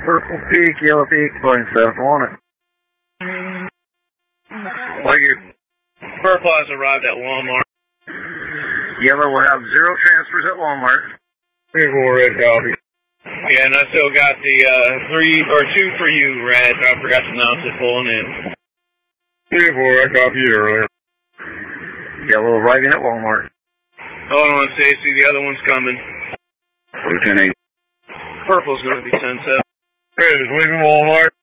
Purple Peak, Yellow Peak, going south on it. Like your Purple has arrived at Walmart. Yellow will have 0 transfers at Walmart. 3-4 red copy. Yeah, and I still got the 2 for you, Red. I forgot to announce it pulling in. 3-4, I copied you earlier. Yellow arriving at Walmart. Hold on, Stacy, the other one's coming. Lieutenant. Purple's going to be 10-7. Hey, just leaving Walmart.